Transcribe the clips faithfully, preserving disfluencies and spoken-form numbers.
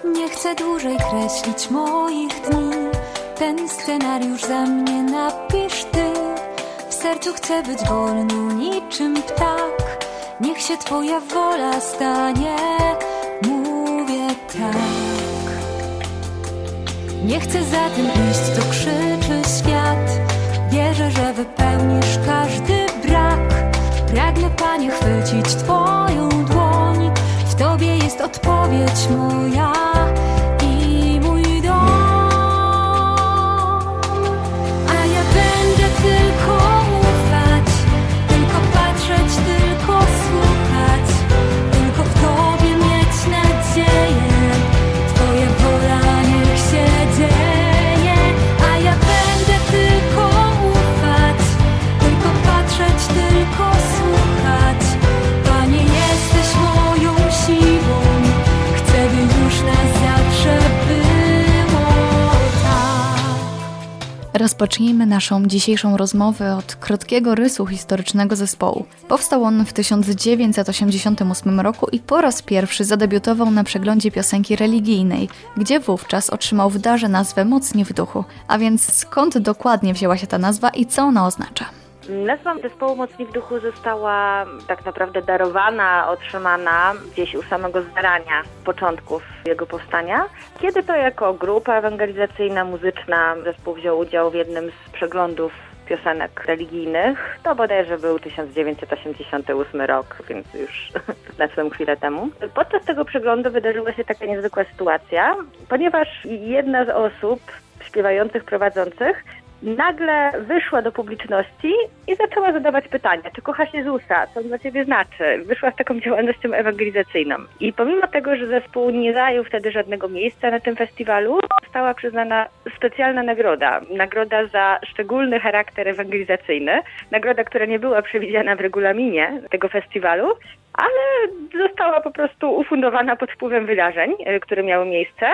Nie chcę dłużej kreślić moich dni, ten scenariusz za mnie napisz ty. W sercu chcę być wolny niczym ptak, niech się twoja wola stanie, mówię tak. Nie chcę za tym iść, co krzyczy świat, wierzę, że wypełnisz każdy brak. Pragnę, Panie, chwycić twoją dłoń, w tobie jest odpowiedź moja i mój dom. A ja będę tylko ufać, tylko patrzeć, tylko słuchać, tylko w tobie mieć nadzieję, twoja wola niech się dzieje. A ja będę tylko ufać, tylko patrzeć, tylko słuchać. Panie, jesteś moją siłą, chcę, by już na zawsze było tak. Rozpocznijmy naszą dzisiejszą rozmowę od krótkiego rysu historycznego zespołu. Powstał on w tysiąc dziewięćset osiemdziesiątym ósmym roku i po raz pierwszy zadebiutował na przeglądzie piosenki religijnej, gdzie wówczas otrzymał w darze nazwę Mocni w duchu. A więc skąd dokładnie wzięła się ta nazwa i co ona oznacza? Nazwa zespołu Mocni w duchu została tak naprawdę darowana, otrzymana gdzieś u samego zarania początków jego powstania, kiedy to jako grupa ewangelizacyjna, muzyczna zespół wziął udział w jednym z przeglądów piosenek religijnych. To bodajże był tysiąc dziewięćset osiemdziesiąty ósmy rok, więc już znalazłem chwilę temu. Podczas tego przeglądu wydarzyła się taka niezwykła sytuacja, ponieważ jedna z osób śpiewających, prowadzących nagle wyszła do publiczności i zaczęła zadawać pytania, czy kochasz Jezusa, co on dla ciebie znaczy. Wyszła z taką działalnością ewangelizacyjną. I pomimo tego, że zespół nie zajął wtedy żadnego miejsca na tym festiwalu, została przyznana specjalna nagroda. Nagroda za szczególny charakter ewangelizacyjny. Nagroda, która nie była przewidziana w regulaminie tego festiwalu, ale została po prostu ufundowana pod wpływem wydarzeń, które miały miejsce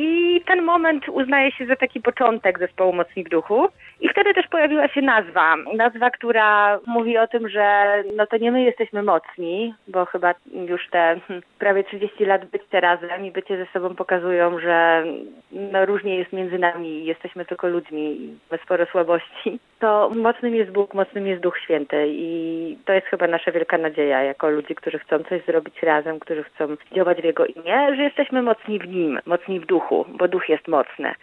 i ten moment uznaje się za taki początek zespołu Mocni w duchu. I wtedy też pojawiła się nazwa, nazwa, która mówi o tym, że no to nie my jesteśmy mocni, bo chyba już te prawie trzydzieści lat bycia razem i bycie ze sobą pokazują, że no różnie jest między nami, jesteśmy tylko ludźmi i mamy sporo słabości. To mocnym jest Bóg, mocnym jest Duch Święty i to jest chyba nasza wielka nadzieja jako ludzi, którzy chcą coś zrobić razem, którzy chcą działać w Jego imię, że jesteśmy mocni w Nim, mocni w duchu, bo Duch jest mocny.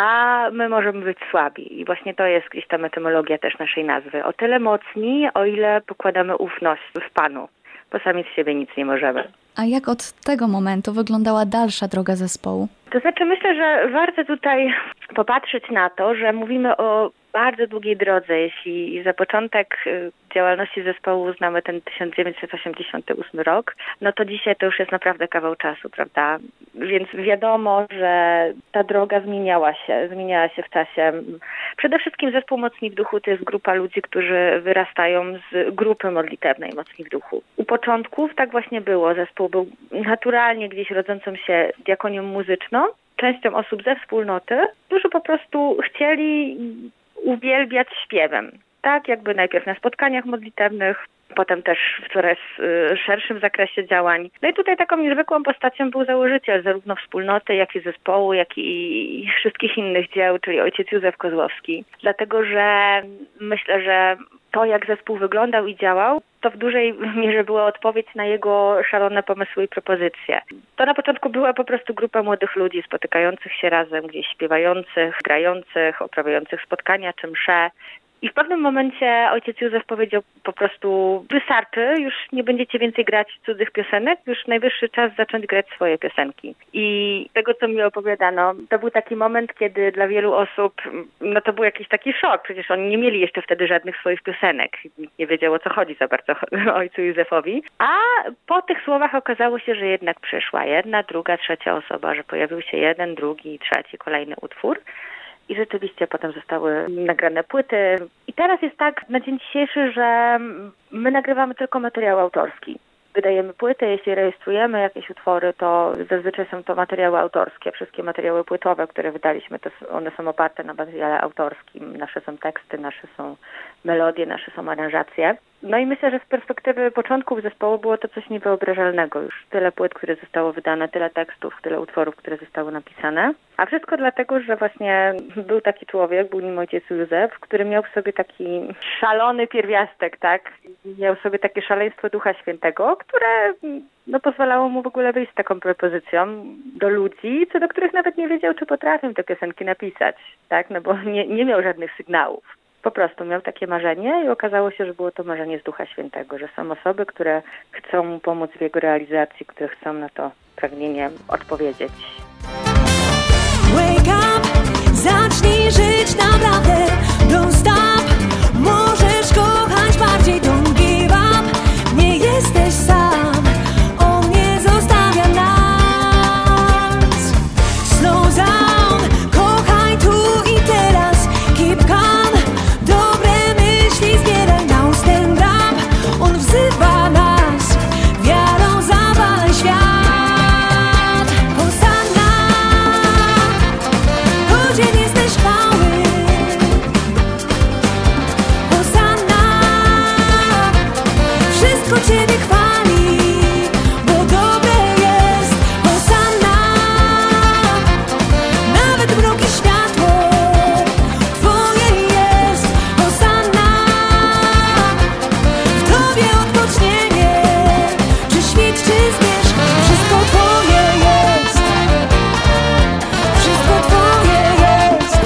A my możemy być słabi i właśnie to jest gdzieś tam etymologia też naszej nazwy. O tyle mocni, o ile pokładamy ufność w Panu, bo sami z siebie nic nie możemy. A jak od tego momentu wyglądała dalsza droga zespołu? To znaczy myślę, że warto tutaj popatrzeć na to, że mówimy o bardzo długiej drodze. Jeśli za początek działalności zespołu uznamy ten tysiąc dziewięćset osiemdziesiąty ósmy rok, no to dzisiaj to już jest naprawdę kawał czasu, prawda? Więc wiadomo, że ta droga zmieniała się, zmieniała się w czasie. Przede wszystkim zespół Mocni w duchu to jest grupa ludzi, którzy wyrastają z grupy modlitewnej Mocni w duchu. U początków tak właśnie było. Zespół był naturalnie gdzieś rodzącą się diakonią muzyczną, częścią osób ze wspólnoty, którzy po prostu chcieli uwielbiać śpiewem. Tak jakby najpierw na spotkaniach modlitewnych, potem też w coraz szerszym zakresie działań. No i tutaj taką niezwykłą postacią był założyciel zarówno wspólnoty, jak i zespołu, jak i wszystkich innych dzieł, czyli ojciec Józef Kozłowski. Dlatego, że myślę, że to, jak zespół wyglądał i działał, to w dużej mierze była odpowiedź na jego szalone pomysły i propozycje. To na początku była po prostu grupa młodych ludzi spotykających się razem, gdzieś śpiewających, grających, uprawiających spotkania czy msze. I w pewnym momencie ojciec Józef powiedział po prostu: wystarczy, już nie będziecie więcej grać cudzych piosenek, już najwyższy czas zacząć grać swoje piosenki. I tego, co mi opowiadano, to był taki moment, kiedy dla wielu osób, no to był jakiś taki szok, przecież oni nie mieli jeszcze wtedy żadnych swoich piosenek. Nikt nie wiedział, o co chodzi za bardzo ojcu Józefowi. A po tych słowach okazało się, że jednak przyszła jedna, druga, trzecia osoba, że pojawił się jeden, drugi, trzeci, kolejny utwór. I rzeczywiście potem zostały nagrane płyty. I teraz jest tak na dzień dzisiejszy, że my nagrywamy tylko materiał autorski. Wydajemy płyty, jeśli rejestrujemy jakieś utwory, to zazwyczaj są to materiały autorskie. Wszystkie materiały płytowe, które wydaliśmy, to one są oparte na materiale autorskim. Nasze są teksty, nasze są melodie, nasze są aranżacje. No i myślę, że z perspektywy początków zespołu było to coś niewyobrażalnego. Już tyle płyt, które zostało wydane, tyle tekstów, tyle utworów, które zostały napisane. A wszystko dlatego, że właśnie był taki człowiek, był nim ojciec Józef, który miał w sobie taki szalony pierwiastek, tak? Miał w sobie takie szaleństwo Ducha Świętego, które no, pozwalało mu w ogóle wyjść z taką propozycją do ludzi, co do których nawet nie wiedział, czy potrafią te piosenki napisać, tak? No bo nie, nie miał żadnych sygnałów. Po prostu miał takie marzenie i okazało się, że było to marzenie z Ducha Świętego, że są osoby, które chcą mu pomóc w jego realizacji, które chcą na to pragnienie odpowiedzieć. Wake up, zacznij żyć naprawdę, don't stop, możesz kochać bardziej, don't give up, nie jesteś sam, on nie zostawia nas. Slow down, kochaj tu i teraz, keep calm, dobre myśli zbieraj, now stand up, on wzywa nas, wiarą zawalaj świat. Ciebie chwali, bo dobre jest Hosanna. Nawet mrok i światło Twoje jest Hosanna. W Tobie odpocznienie, czy świt, czy zmierzch, wszystko Twoje jest. Wszystko Twoje jest.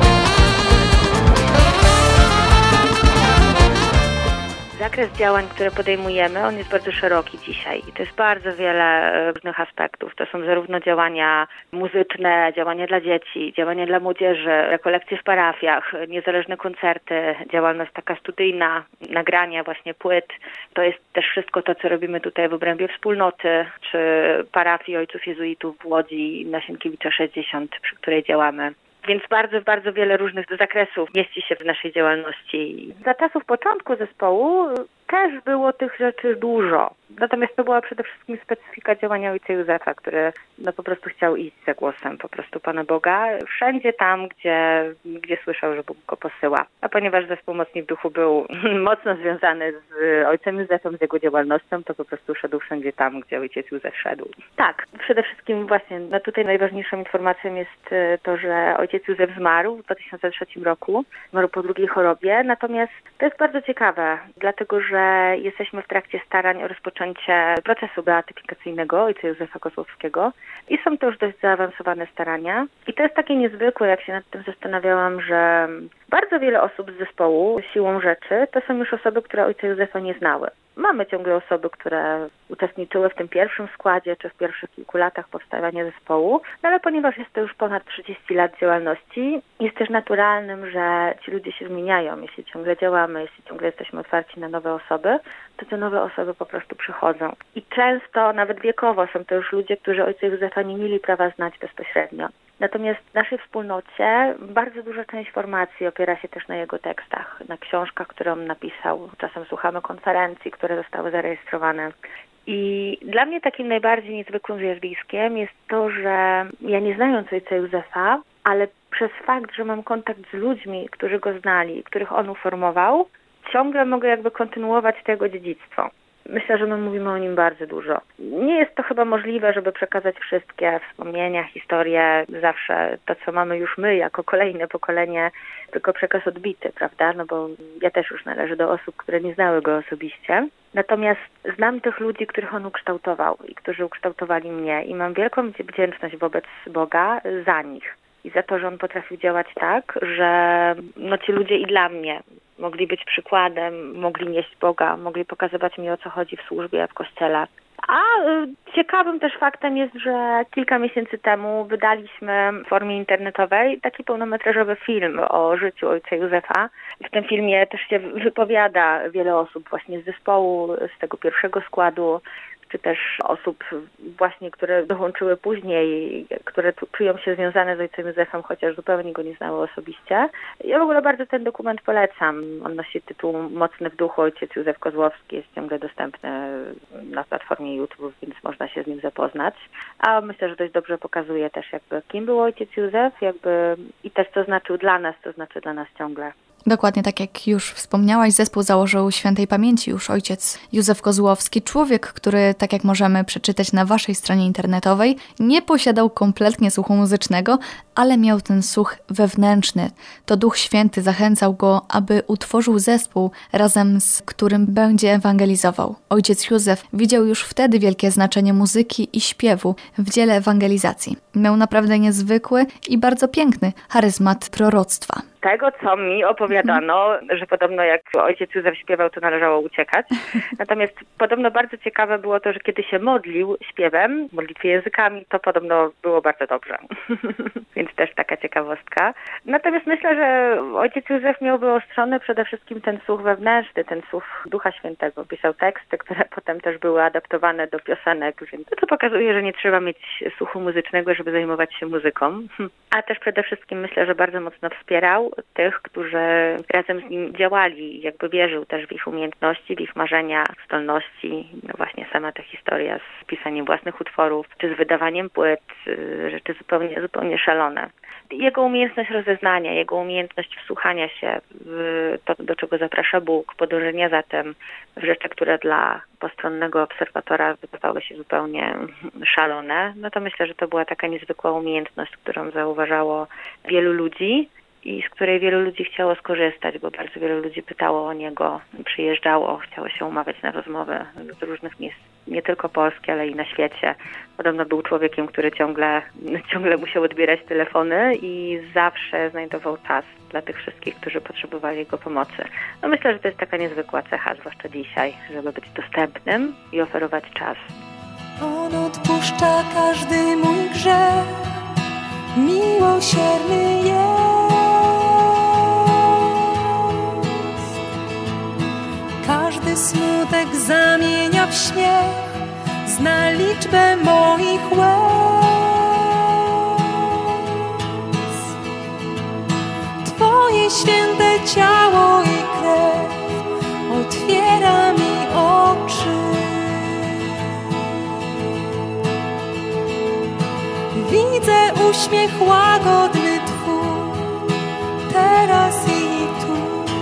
Zakres działań, które podejmujemy, on jest bardzo szeroki dzisiaj i to jest bardzo wiele różnych aspektów. To są zarówno działania muzyczne, działania dla dzieci, działania dla młodzieży, rekolekcje w parafiach, niezależne koncerty, działalność taka studyjna, nagrania właśnie płyt. To jest też wszystko to, co robimy tutaj w obrębie wspólnoty, czy parafii Ojców Jezuitów w Łodzi na Sienkiewicza sześćdziesiąt, przy której działamy. Więc bardzo, bardzo wiele różnych zakresów mieści się w naszej działalności. Za czasów początku zespołu też było tych rzeczy dużo. Natomiast to była przede wszystkim specyfika działania ojca Józefa, który no, po prostu chciał iść za głosem po prostu Pana Boga. Wszędzie tam, gdzie, gdzie słyszał, że Bóg go posyła. A ponieważ zespół Mocni w Duchu był mocno związany z ojcem Józefem, z jego działalnością, to po prostu szedł wszędzie tam, gdzie ojciec Józef szedł. Tak, przede wszystkim właśnie, no tutaj najważniejszą informacją jest to, że ojciec Józef zmarł w dwa tysiące trzecim roku. Zmarł po drugiej chorobie. Natomiast to jest bardzo ciekawe, dlatego że jesteśmy w trakcie starań o rozpoczęcie procesu beatyfikacyjnego ojca Józefa Kozłowskiego i są to już dość zaawansowane starania. I to jest takie niezwykłe, jak się nad tym zastanawiałam, że bardzo wiele osób z zespołu, siłą rzeczy, to są już osoby, które ojca Józefa nie znały. Mamy ciągle osoby, które uczestniczyły w tym pierwszym składzie, czy w pierwszych kilku latach powstawania zespołu, no ale ponieważ jest to już ponad trzydzieści lat działalności, jest też naturalnym, że ci ludzie się zmieniają. Jeśli ciągle działamy, jeśli ciągle jesteśmy otwarci na nowe osoby, to te nowe osoby po prostu przychodzą. I często, nawet wiekowo, są to już ludzie, którzy ojca Józefa nie mieli prawa znać bezpośrednio. Natomiast w naszej wspólnocie bardzo duża część formacji opiera się też na jego tekstach, na książkach, które on napisał. Czasem słuchamy konferencji, które zostały zarejestrowane. I dla mnie takim najbardziej niezwykłym zjawiskiem jest to, że ja nie znając ojca Józefa, ale przez fakt, że mam kontakt z ludźmi, którzy go znali, których on uformował, ciągle mogę jakby kontynuować to jego dziedzictwo. Myślę, że my mówimy o nim bardzo dużo. Nie jest to chyba możliwe, żeby przekazać wszystkie wspomnienia, historie, zawsze to, co mamy już my jako kolejne pokolenie, tylko przekaz odbity, prawda? No bo ja też już należę do osób, które nie znały go osobiście. Natomiast znam tych ludzi, których on ukształtował i którzy ukształtowali mnie i mam wielką wdzięczność wobec Boga za nich. I za to, że on potrafił działać tak, że no ci ludzie i dla mnie mogli być przykładem, mogli nieść Boga, mogli pokazywać mi, o co chodzi w służbie, w kościele. A y, ciekawym też faktem jest, że kilka miesięcy temu wydaliśmy w formie internetowej taki pełnometrażowy film o życiu ojca Józefa. W tym filmie też się wypowiada wiele osób właśnie z zespołu, z tego pierwszego składu, czy też osób właśnie, które dołączyły później, które czują się związane z ojcem Józefem, chociaż zupełnie go nie znały osobiście. Ja w ogóle bardzo ten dokument polecam. On nosi tytuł Mocny w Duchu, ojciec Józef Kozłowski, jest ciągle dostępny na platformie YouTube, więc można się z nim zapoznać. A myślę, że dość dobrze pokazuje też jakby kim był ojciec Józef, jakby i też co znaczył dla nas, co znaczy dla nas ciągle. Dokładnie tak jak już wspomniałaś, zespół założył świętej pamięci już ojciec Józef Kozłowski, człowiek, który, tak jak możemy przeczytać na waszej stronie internetowej, nie posiadał kompletnie słuchu muzycznego, ale miał ten słuch wewnętrzny. To Duch Święty zachęcał go, aby utworzył zespół, razem z którym będzie ewangelizował. Ojciec Józef widział już wtedy wielkie znaczenie muzyki i śpiewu w dziele ewangelizacji. Miał naprawdę niezwykły i bardzo piękny charyzmat proroctwa. Tego, co mi opowiadano, że podobno jak ojciec Józef śpiewał, to należało uciekać. Natomiast podobno bardzo ciekawe było to, że kiedy się modlił śpiewem, modlitwie językami, to podobno było bardzo dobrze. Więc też taka ciekawostka. Natomiast myślę, że ojciec Józef miał wyostrzony przede wszystkim ten słuch wewnętrzny, ten słuch Ducha Świętego. Pisał teksty, które potem też były adaptowane do piosenek, więc to pokazuje, że nie trzeba mieć słuchu muzycznego, żeby zajmować się muzyką. A też przede wszystkim myślę, że bardzo mocno wspierał tych, którzy razem z nim działali. Jakby wierzył też w ich umiejętności, w ich marzenia, zdolności. No właśnie sama ta historia z pisaniem własnych utworów, czy z wydawaniem płyt, rzeczy zupełnie, zupełnie szalone. Jego umiejętność rozeznania, jego umiejętność wsłuchania się w to, do czego zaprasza Bóg, podążenia za tym w rzeczy, które dla postronnego obserwatora wydawały się zupełnie szalone, no to myślę, że to była taka niezwykła umiejętność, którą zauważało wielu ludzi i z której wielu ludzi chciało skorzystać, bo bardzo wielu ludzi pytało o niego, przyjeżdżało, chciało się umawiać na rozmowy z różnych miejsc, nie tylko Polski, ale i na świecie. Podobno był człowiekiem, który ciągle, ciągle musiał odbierać telefony i zawsze znajdował czas dla tych wszystkich, którzy potrzebowali jego pomocy. No myślę, że to jest taka niezwykła cecha, zwłaszcza dzisiaj, żeby być dostępnym i oferować czas. On odpuszcza każdy mój grzech, miłosierny jest. Każdy smutek zamienia w śmiech, zna liczbę moich łez. Twoje święte ciało i krew otwiera mi oczy. Widzę uśmiech łagodny Twój, teraz i tu.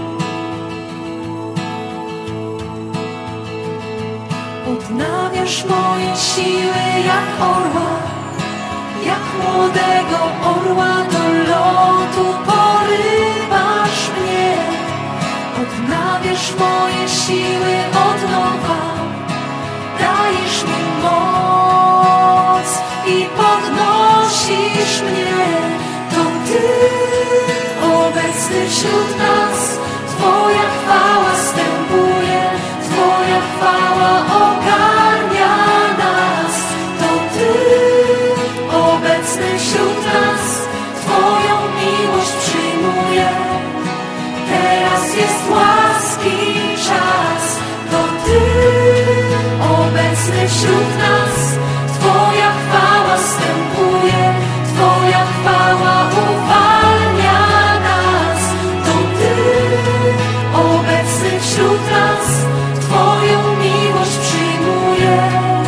Odnawiasz moje siły jak orła, jak młodego orła do lotu porywasz mnie. Odnawiasz moje siły od nowa, dajesz mi moc i podnosisz mnie. To Ty obecny wśród nas, Twoja chwała stępuje, Twoja chwała ogarnia nas. To Ty obecny wśród nas, Twoją miłość przyjmuje. Teraz jest łaski czas. To Ty obecny wśród nas, Twoja chwała stępuje, Twoja chwała uwalnia nas. To Ty obecny wśród nas, Twoją miłość przyjmuje.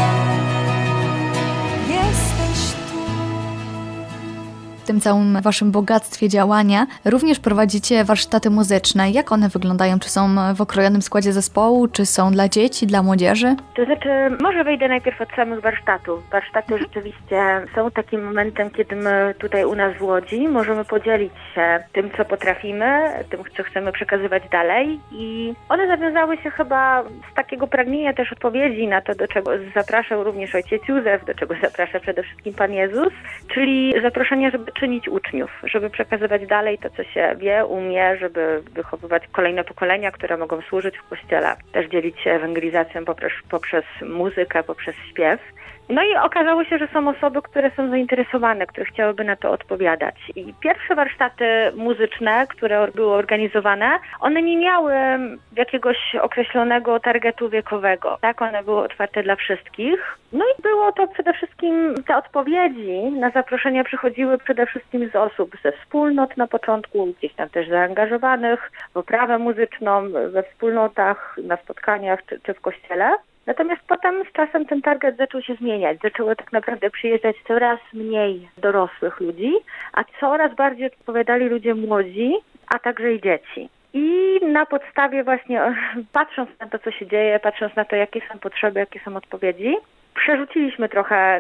Jesteś tu. W tym całym waszym bogactwie działania również prowadzicie warsztaty muzyczne. Jak one wyglądają? Czy są w okrojonym składzie zespołu, czy są dla dzieci, dla młodzieży? To znaczy, może wyjdę najpierw od samych warsztatów. Warsztaty rzeczywiście są takim momentem, kiedy my tutaj u nas w Łodzi możemy podzielić się tym, co potrafimy, tym, co chcemy przekazywać dalej i one zawiązały się chyba z takiego pragnienia też odpowiedzi na to, do czego zapraszał również ojciec Józef, do czego zaprasza przede wszystkim Pan Jezus, czyli zaproszenia, żeby czynić uczniów, żeby przekazywać dalej to, co się wie, umie, żeby wychowywać kolejne pokolenia, które mogą służyć w Kościele. Też dzielić się ewangelizacją poprzez, poprzez muzykę, poprzez śpiew. No i okazało się, że są osoby, które są zainteresowane, które chciałyby na to odpowiadać. I pierwsze warsztaty muzyczne, które były organizowane, one nie miały jakiegoś określonego targetu wiekowego. Tak, one były otwarte dla wszystkich. No i było to przede wszystkim, te odpowiedzi na zaproszenia przychodziły przede wszystkim z osób ze wspólnot na początku, gdzieś tam też zaangażowanych w oprawę muzyczną, we wspólnotach, na spotkaniach czy, czy w kościele. Natomiast potem z czasem ten target zaczął się zmieniać. Zaczęło tak naprawdę przyjeżdżać coraz mniej dorosłych ludzi, a coraz bardziej odpowiadali ludzie młodzi, a także i dzieci. I na podstawie właśnie, patrząc na to, co się dzieje, patrząc na to, jakie są potrzeby, jakie są odpowiedzi, przerzuciliśmy trochę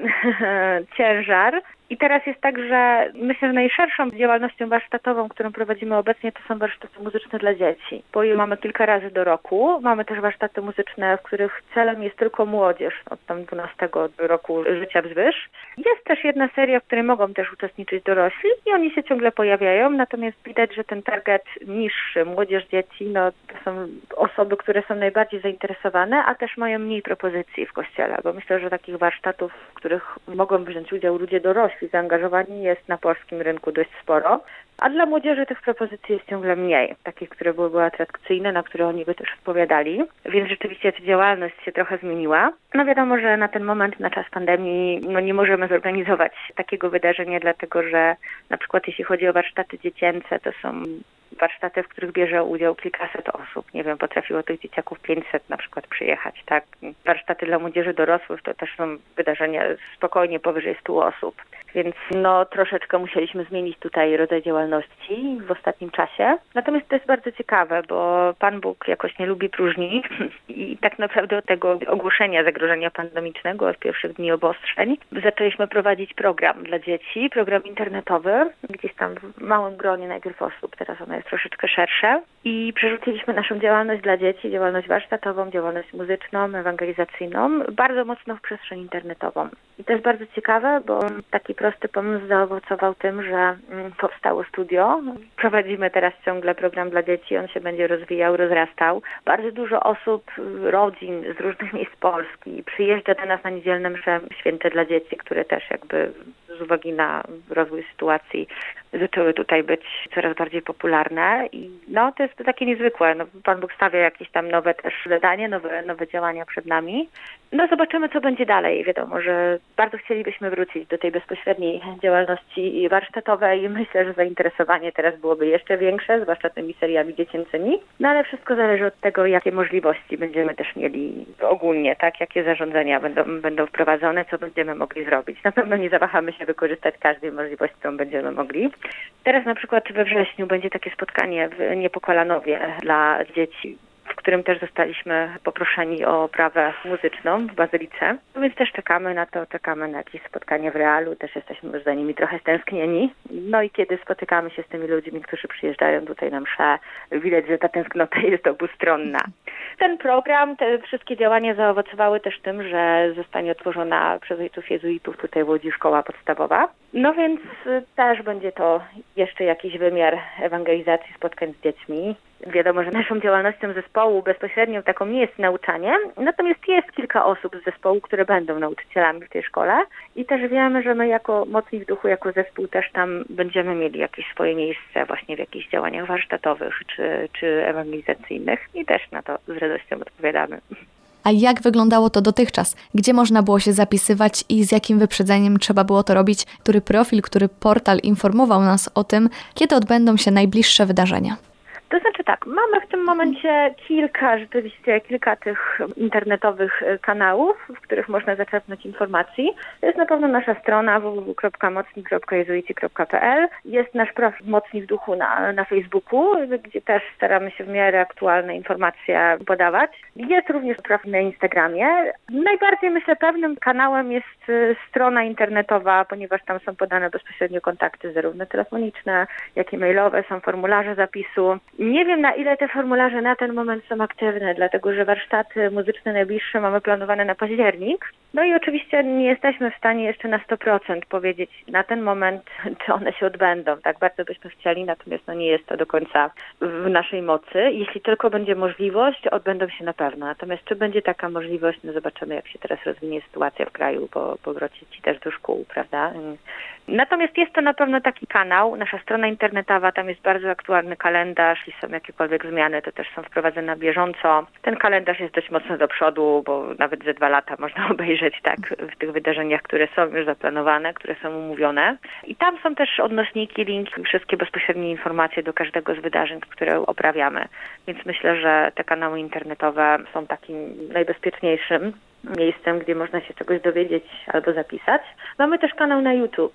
ciężar. I teraz jest tak, że myślę, że najszerszą działalnością warsztatową, którą prowadzimy obecnie, to są warsztaty muzyczne dla dzieci. Bo je mamy kilka razy do roku. Mamy też warsztaty muzyczne, w których celem jest tylko młodzież od tam dwunastego roku życia wzwyż. Jest też jedna seria, w której mogą też uczestniczyć dorośli i oni się ciągle pojawiają, natomiast widać, że ten target niższy, młodzież, dzieci, no to są osoby, które są najbardziej zainteresowane, a też mają mniej propozycji w kościele, bo myślę, że takich warsztatów, w których mogą wziąć udział ludzie dorośli, zaangażowani jest na polskim rynku dość sporo, a dla młodzieży tych propozycji jest ciągle mniej, takich, które byłyby atrakcyjne, na które oni by też odpowiadali, więc rzeczywiście ta działalność się trochę zmieniła. No wiadomo, że na ten moment, na czas pandemii, no nie możemy zorganizować takiego wydarzenia, dlatego że na przykład jeśli chodzi o warsztaty dziecięce, to są warsztaty, w których bierze udział kilkaset osób. Nie wiem, potrafiło tych dzieciaków pięćset na przykład przyjechać, tak? Warsztaty dla młodzieży dorosłych to też są wydarzenia spokojnie powyżej stu osób. Więc no troszeczkę musieliśmy zmienić tutaj rodzaj działalności w ostatnim czasie. Natomiast to jest bardzo ciekawe, bo Pan Bóg jakoś nie lubi próżni i tak naprawdę od tego ogłoszenia zagrożenia pandemicznego, od pierwszych dni obostrzeń, zaczęliśmy prowadzić program dla dzieci, program internetowy, gdzieś tam w małym gronie najpierw osób, teraz ona jest troszeczkę szersze i przerzuciliśmy naszą działalność dla dzieci, działalność warsztatową, działalność muzyczną, ewangelizacyjną, bardzo mocno w przestrzeń internetową. I to jest bardzo ciekawe, bo taki prosty pomysł zaowocował tym, że powstało studio. Prowadzimy teraz ciągle program dla dzieci, on się będzie rozwijał, rozrastał. Bardzo dużo osób, rodzin z różnych miejsc Polski przyjeżdża do nas na niedzielne msze święte dla dzieci, które też jakby z uwagi na rozwój sytuacji zaczęły tutaj być coraz bardziej popularne i no to jest takie niezwykłe. No, Pan Bóg stawia jakieś tam nowe też zadanie, nowe, nowe działania przed nami. No zobaczymy, co będzie dalej. Wiadomo, że bardzo chcielibyśmy wrócić do tej bezpośredniej działalności warsztatowej. Myślę, że zainteresowanie teraz byłoby jeszcze większe, zwłaszcza tymi seriami dziecięcymi. No ale wszystko zależy od tego, jakie możliwości będziemy też mieli ogólnie, tak? Jakie zarządzenia będą, będą wprowadzone, co będziemy mogli zrobić. Na pewno nie zawahamy się wykorzystać każdej możliwości, którą będziemy mogli. Teraz na przykład we wrześniu będzie takie spotkanie w Niepokalanowie dla dzieci, w którym też zostaliśmy poproszeni o oprawę muzyczną w Bazylice. Więc też czekamy na to, czekamy na jakieś spotkanie w realu, też jesteśmy już za nimi trochę stęsknieni. No i kiedy spotykamy się z tymi ludźmi, którzy przyjeżdżają tutaj na msze, widać, że ta tęsknota jest obustronna. Ten program, te wszystkie działania zaowocowały też tym, że zostanie otworzona przez ojców jezuitów tutaj w Łodzi szkoła podstawowa. No więc też będzie to jeszcze jakiś wymiar ewangelizacji, spotkań z dziećmi. Wiadomo, że naszą działalnością zespołu bezpośrednią taką nie jest nauczanie, natomiast jest kilka osób z zespołu, które będą nauczycielami w tej szkole i też wiemy, że my jako Mocni w Duchu, jako zespół też tam będziemy mieli jakieś swoje miejsce właśnie w jakichś działaniach warsztatowych czy, czy ewangelizacyjnych i też na to z radością odpowiadamy. A jak wyglądało to dotychczas? Gdzie można było się zapisywać i z jakim wyprzedzeniem trzeba było to robić? Który profil, który portal informował nas o tym, kiedy odbędą się najbliższe wydarzenia? To znaczy tak, mamy w tym momencie kilka, rzeczywiście kilka tych internetowych kanałów, w których można zaczerpnąć informacji. Jest na pewno nasza strona w w w kropka mocni kropka jezuici kropka p l. Jest nasz profil Mocni w Duchu na, na Facebooku, gdzie też staramy się w miarę aktualne informacje podawać. Jest również profil na Instagramie. Najbardziej, myślę, pewnym kanałem jest strona internetowa, ponieważ tam są podane bezpośrednio kontakty zarówno telefoniczne, jak i mailowe, są formularze zapisu. Nie wiem, na ile te formularze na ten moment są aktywne, dlatego że warsztaty muzyczne najbliższe mamy planowane na październik. No i oczywiście nie jesteśmy w stanie jeszcze na sto procent powiedzieć na ten moment, czy one się odbędą. Tak bardzo byśmy chcieli, natomiast no nie jest to do końca w naszej mocy. Jeśli tylko będzie możliwość, odbędą się na pewno. Natomiast czy będzie taka możliwość, no zobaczymy, jak się teraz rozwinie sytuacja w kraju po powrocie ci też do szkół, prawda? Natomiast jest to na pewno taki kanał, nasza strona internetowa, tam jest bardzo aktualny kalendarz, jeśli są jakiekolwiek zmiany, to też są wprowadzane na bieżąco. Ten kalendarz jest dość mocno do przodu, bo nawet ze dwa lata można obejrzeć tak w tych wydarzeniach, które są już zaplanowane, które są umówione. I tam są też odnośniki, linki, wszystkie bezpośrednie informacje do każdego z wydarzeń, które uprawiamy. Więc myślę, że te kanały internetowe są takim najbezpieczniejszym miejscem, gdzie można się czegoś dowiedzieć albo zapisać. Mamy też kanał na YouTube.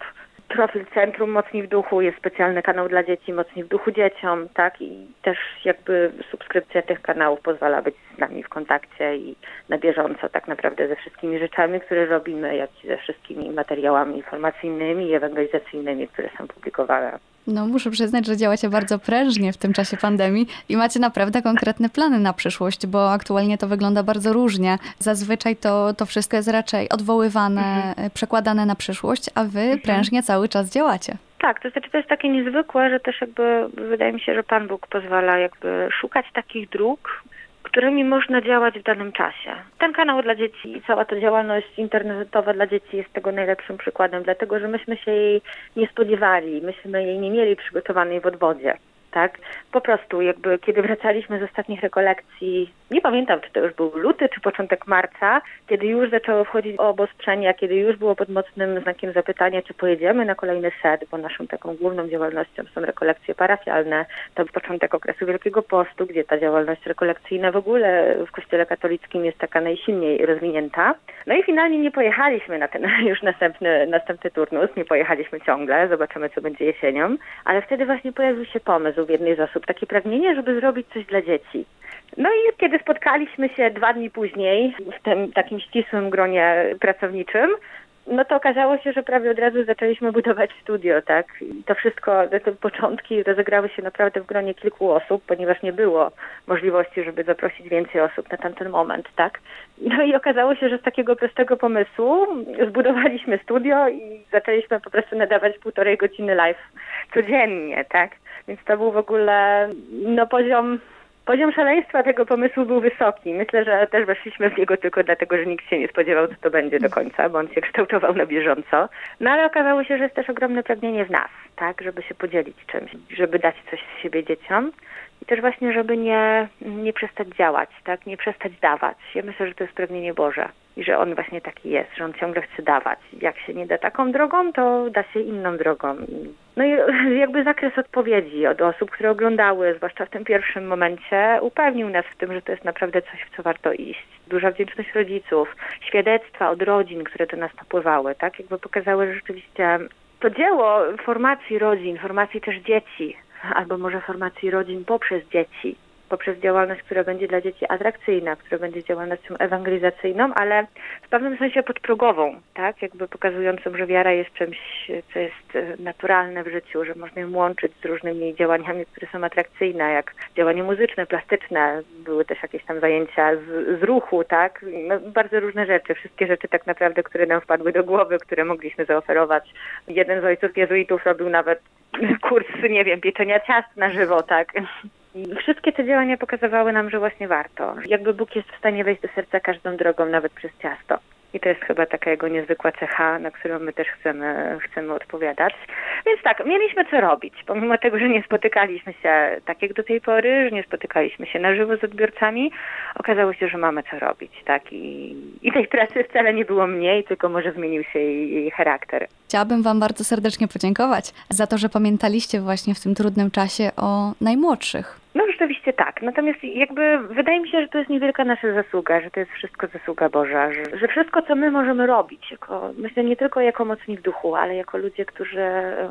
profil Centrum Mocni w Duchu, jest specjalny kanał dla dzieci Mocni w Duchu dzieciom, tak? I też jakby subskrypcja tych kanałów pozwala być z nami w kontakcie i na bieżąco tak naprawdę ze wszystkimi rzeczami, które robimy, jak i ze wszystkimi materiałami informacyjnymi i ewangelizacyjnymi, które są publikowane. No muszę przyznać, że działacie bardzo prężnie w tym czasie pandemii i macie naprawdę konkretne plany na przyszłość, bo aktualnie to wygląda bardzo różnie. Zazwyczaj to, to wszystko jest raczej odwoływane, mhm. przekładane na przyszłość, a wy mhm. prężnie cały czas działacie. Tak, to znaczy to jest takie niezwykłe, że też jakby wydaje mi się, że Pan Bóg pozwala jakby szukać takich dróg, którymi można działać w danym czasie. Ten kanał dla dzieci i cała ta działalność internetowa dla dzieci jest tego najlepszym przykładem, dlatego że myśmy się jej nie spodziewali, myśmy jej nie mieli przygotowanej w odwodzie. Tak? Po prostu jakby kiedy wracaliśmy z ostatnich rekolekcji, nie pamiętam, czy to już był luty, czy początek marca, kiedy już zaczęło wchodzić obostrzenia, kiedy już było pod mocnym znakiem zapytania, czy pojedziemy na kolejny set, bo naszą taką główną działalnością są rekolekcje parafialne. To początek okresu Wielkiego Postu, gdzie ta działalność rekolekcyjna w ogóle w Kościele katolickim jest taka najsilniej rozwinięta. No i finalnie nie pojechaliśmy na ten już następny, następny turnus, nie pojechaliśmy ciągle, zobaczymy, co będzie jesienią, ale wtedy właśnie pojawił się pomysł w jednej z osób, takie pragnienie, żeby zrobić coś dla dzieci. No i kiedy spotkaliśmy się dwa dni później w tym takim ścisłym gronie pracowniczym, no to okazało się, że prawie od razu zaczęliśmy budować studio, tak. I to wszystko, te początki rozegrały się naprawdę w gronie kilku osób, ponieważ nie było możliwości, żeby zaprosić więcej osób na tamten moment, tak. No i okazało się, że z takiego prostego pomysłu zbudowaliśmy studio i zaczęliśmy po prostu nadawać półtorej godziny live codziennie, tak. Więc to był w ogóle, no poziom... Poziom szaleństwa tego pomysłu był wysoki. Myślę, że też weszliśmy w niego tylko dlatego, że nikt się nie spodziewał, co to będzie do końca, bo on się kształtował na bieżąco. No ale okazało się, że jest też ogromne pragnienie w nas, tak, żeby się podzielić czymś, żeby dać coś z siebie dzieciom i też właśnie, żeby nie, nie przestać działać, tak, nie przestać dawać. Ja myślę, że to jest pragnienie Boże i że On właśnie taki jest, że On ciągle chce dawać. Jak się nie da taką drogą, to da się inną drogą. No i jakby zakres odpowiedzi od osób, które oglądały, zwłaszcza w tym pierwszym momencie, upewnił nas w tym, że to jest naprawdę coś, w co warto iść. Duża wdzięczność rodziców, świadectwa od rodzin, które do nas napływały, tak? Jakby pokazały, że rzeczywiście to dzieło formacji rodzin, formacji też dzieci, albo może formacji rodzin poprzez dzieci, poprzez działalność, która będzie dla dzieci atrakcyjna, która będzie działalnością ewangelizacyjną, ale w pewnym sensie podprogową, tak? Jakby pokazującą, że wiara jest czymś, co jest naturalne w życiu, że można ją łączyć z różnymi działaniami, które są atrakcyjne, jak działania muzyczne, plastyczne, były też jakieś tam zajęcia z, z ruchu, tak? No, bardzo różne rzeczy, wszystkie rzeczy tak naprawdę, które nam wpadły do głowy, które mogliśmy zaoferować. Jeden z ojców jezuitów robił nawet kurs, nie wiem, pieczenia ciast na żywo, tak? I wszystkie te działania pokazywały nam, że właśnie warto. Jakby Bóg jest w stanie wejść do serca każdą drogą, nawet przez ciasto. I to jest chyba taka jego niezwykła cecha, na którą my też chcemy, chcemy odpowiadać. Więc tak, mieliśmy co robić. Pomimo tego, że nie spotykaliśmy się tak jak do tej pory, że nie spotykaliśmy się na żywo z odbiorcami, okazało się, że mamy co robić, tak? I, i tej pracy wcale nie było mniej, tylko może zmienił się jej, jej charakter. Chciałabym Wam bardzo serdecznie podziękować za to, że pamiętaliście właśnie w tym trudnym czasie o najmłodszych. No rzeczywiście tak. Natomiast jakby wydaje mi się, że to jest niewielka nasza zasługa, że to jest wszystko zasługa Boża, że, że wszystko, co my możemy robić, jako, myślę nie tylko jako mocni w duchu, ale jako ludzie, którzy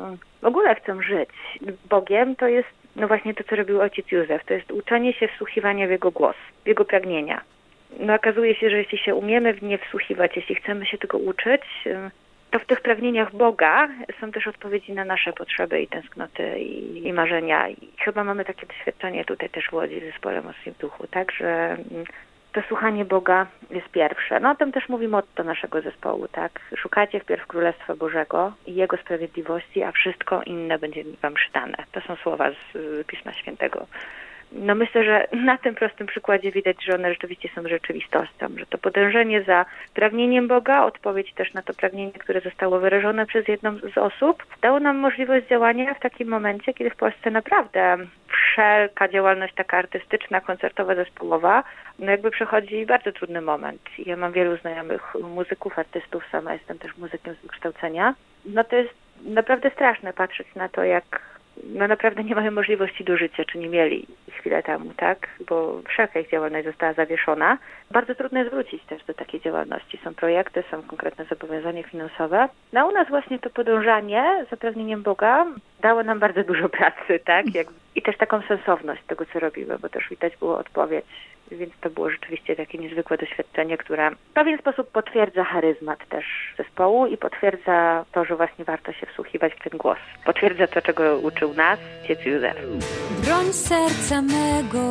w ogóle chcą żyć Bogiem, to jest no właśnie to, co robił ojciec Józef. To jest uczenie się wsłuchiwania w Jego głos, w Jego pragnienia. No okazuje się, że jeśli się umiemy w nie wsłuchiwać, jeśli chcemy się tego uczyć, to w tych pragnieniach Boga są też odpowiedzi na nasze potrzeby i tęsknoty i, i marzenia. I chyba mamy takie doświadczenie tutaj też w Łodzi w zespole Mocni w Duchu, tak, że to słuchanie Boga jest pierwsze. No o tym też mówi motto naszego zespołu, tak. Szukajcie wpierw Królestwa Bożego i Jego sprawiedliwości, a wszystko inne będzie wam przydane. To są słowa z Pisma Świętego. No myślę, że na tym prostym przykładzie widać, że one rzeczywiście są rzeczywistością, że to podążenie za pragnieniem Boga, odpowiedź też na to pragnienie, które zostało wyrażone przez jedną z osób, dało nam możliwość działania w takim momencie, kiedy w Polsce naprawdę wszelka działalność taka artystyczna, koncertowa, zespołowa, no jakby przechodzi bardzo trudny moment. Ja mam wielu znajomych muzyków, artystów, sama jestem też muzykiem z wykształcenia. No to jest naprawdę straszne patrzeć na to, jak no naprawdę nie mają możliwości do życia, czy nie mieli chwilę temu, tak? Bo wszelka ich działalność została zawieszona. Bardzo trudno jest wrócić też do takiej działalności. Są projekty, są konkretne zobowiązania finansowe. No u nas właśnie to podążanie zapewnieniem Boga dało nam bardzo dużo pracy, tak? Jak, i też taką sensowność tego, co robimy, bo też widać było odpowiedź. Więc to było rzeczywiście takie niezwykłe doświadczenie, które w pewien sposób potwierdza charyzmat też zespołu i potwierdza to, że właśnie warto się wsłuchiwać w ten głos. Potwierdza to, czego uczył nas ojciec Józef. Broń serca mego,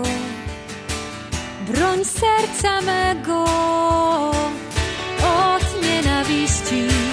broń serca mego od nienawiści.